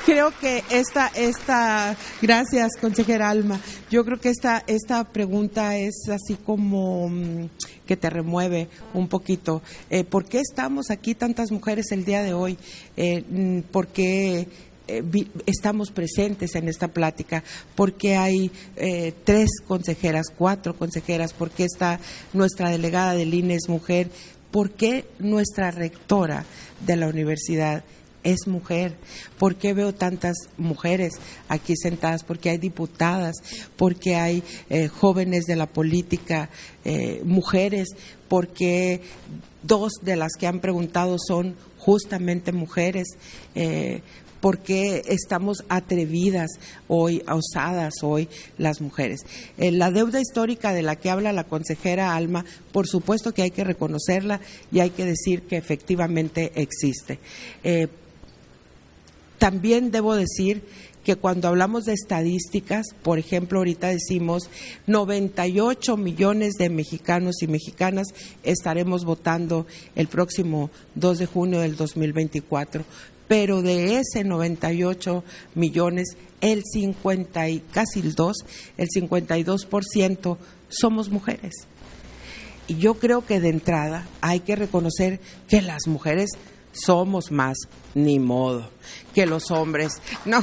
creo que gracias, consejera Alma. Yo creo que esta pregunta es así como que te remueve un poquito. ¿Por qué estamos aquí tantas mujeres el día de hoy? ¿Por qué estamos presentes en esta plática? ¿Por qué hay 3 consejeras, 4 consejeras? ¿Por qué está nuestra delegada del INE es mujer? ¿Por qué nuestra rectora de la universidad es mujer? ¿Por qué veo tantas mujeres aquí sentadas? ¿Por qué hay diputadas? ¿Por qué hay jóvenes de la política, mujeres? ¿Por qué 2 de las que han preguntado son justamente mujeres? ¿Por qué estamos atrevidas hoy, osadas hoy las mujeres? La deuda histórica de la que habla la consejera Alma, por supuesto que hay que reconocerla y hay que decir que efectivamente existe. También debo decir que cuando hablamos de estadísticas, por ejemplo, ahorita decimos 98 millones de mexicanos y mexicanas estaremos votando el próximo 2 de junio del 2024. Pero de ese 98 millones, el 52% somos mujeres. Y yo creo que de entrada hay que reconocer que las mujeres somos más, ni modo, que los hombres. No,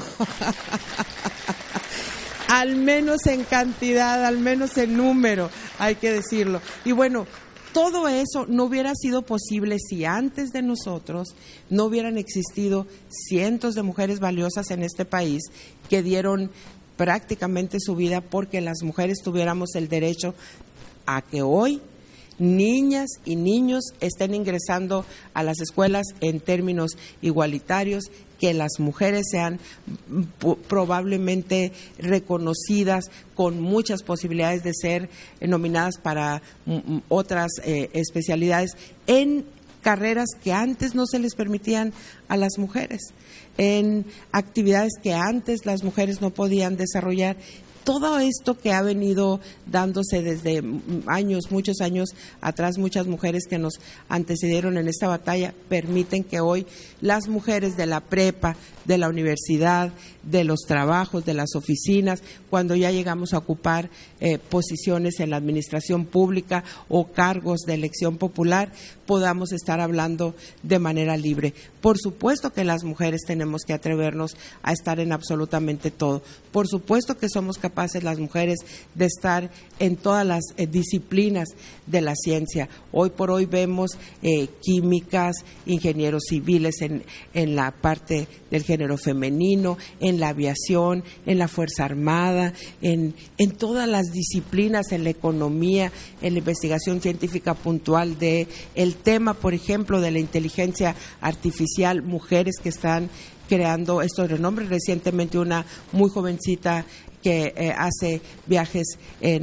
al menos en cantidad, al menos en número, hay que decirlo. Y bueno, todo eso no hubiera sido posible si antes de nosotros no hubieran existido cientos de mujeres valiosas en este país que dieron prácticamente su vida porque las mujeres tuviéramos el derecho a que hoy niñas y niños estén ingresando a las escuelas en términos igualitarios, que las mujeres sean probablemente reconocidas con muchas posibilidades de ser nominadas para otras especialidades en carreras que antes no se les permitían a las mujeres, en actividades que antes las mujeres no podían desarrollar. Todo esto que ha venido dándose desde muchos años atrás, muchas mujeres que nos antecedieron en esta batalla, permiten que hoy las mujeres de la prepa, de la universidad, de los trabajos, de las oficinas, cuando ya llegamos a ocupar posiciones en la administración pública o cargos de elección popular, podamos estar hablando de manera libre. Por supuesto que las mujeres tenemos que atrevernos a estar en absolutamente todo. Por supuesto que somos capaces las mujeres de estar en todas las disciplinas de la ciencia. Hoy por hoy vemos químicas, ingenieros civiles en la parte del género femenino, en la aviación, en la Fuerza Armada, en todas las disciplinas, en la economía, en la investigación científica puntual de el tema, por ejemplo, de la inteligencia artificial, mujeres que están creando estos renombres. Recientemente una muy jovencita que hace viajes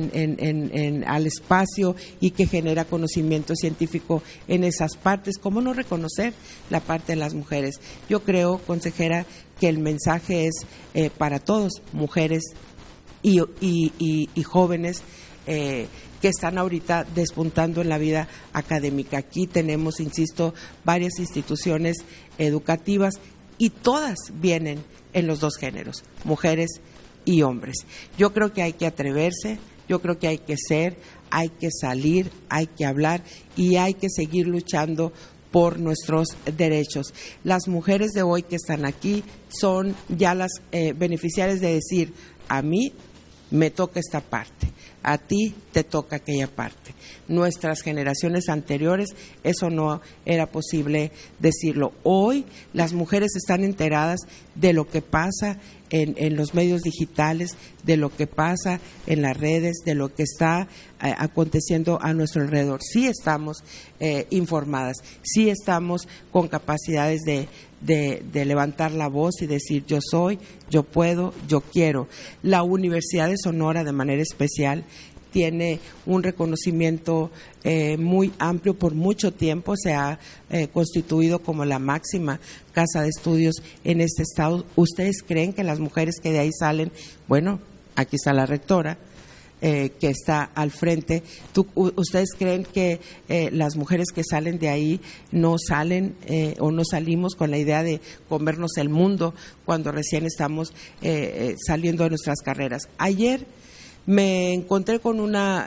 al espacio y que genera conocimiento científico en esas partes. ¿Cómo no reconocer la parte de las mujeres? Yo creo, consejera, que el mensaje es para todos, mujeres y jóvenes que están ahorita despuntando en la vida académica. Aquí tenemos, insisto, varias instituciones educativas y todas vienen en los 2 géneros, mujeres y hombres. Yo creo que hay que atreverse, yo creo que hay que ser, hay que salir, hay que hablar y hay que seguir luchando por nuestros derechos. Las mujeres de hoy que están aquí son ya las beneficiarias de decir, a mí me toca esta parte, a ti te toca aquella parte. Nuestras generaciones anteriores eso no era posible decirlo. Hoy las mujeres están enteradas de lo que pasa en los medios digitales, de lo que pasa en las redes, de lo que está aconteciendo a nuestro alrededor. Sí estamos informadas, sí estamos con capacidades de levantar la voz y decir yo soy, yo puedo, yo quiero. La Universidad de Sonora, de manera especial, tiene un reconocimiento muy amplio. Por mucho tiempo se ha constituido como la máxima casa de estudios en este estado. ¿Ustedes creen que las mujeres que de ahí salen, bueno, aquí está la rectora, que está al frente. ¿Ustedes creen que las mujeres que salen de ahí no salen o no salimos con la idea de comernos el mundo cuando recién estamos saliendo de nuestras carreras? Ayer me encontré con una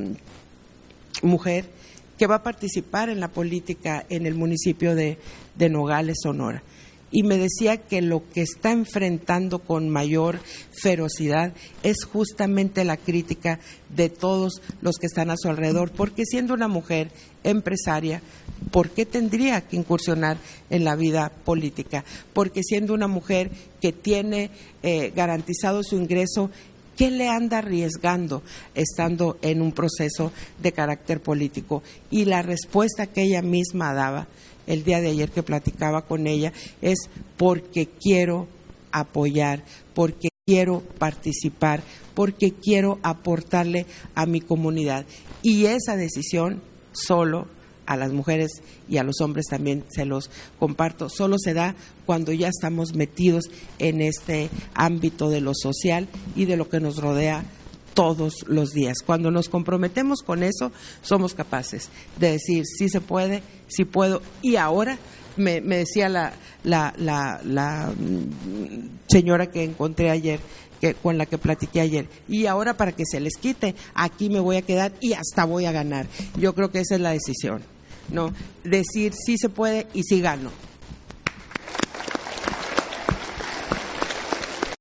mujer que va a participar en la política en el municipio de Nogales, Sonora. Y me decía que lo que está enfrentando con mayor ferocidad es justamente la crítica de todos los que están a su alrededor, porque siendo una mujer empresaria, ¿por qué tendría que incursionar en la vida política? Porque siendo una mujer que tiene garantizado su ingreso, ¿qué le anda arriesgando estando en un proceso de carácter político? Y la respuesta que ella misma daba el día de ayer que platicaba con ella es porque quiero apoyar, porque quiero participar, porque quiero aportarle a mi comunidad. Y esa decisión solo a las mujeres y a los hombres también se los comparto, solo se da cuando ya estamos metidos en este ámbito de lo social y de lo que nos rodea todos los días. Cuando nos comprometemos con eso, somos capaces de decir sí se puede, sí puedo. Y ahora me decía la señora que encontré ayer, con la que platiqué ayer, y ahora para que se les quite, aquí me voy a quedar y hasta voy a ganar. Yo creo que esa es la decisión, ¿no? Decir sí se puede y sí gano.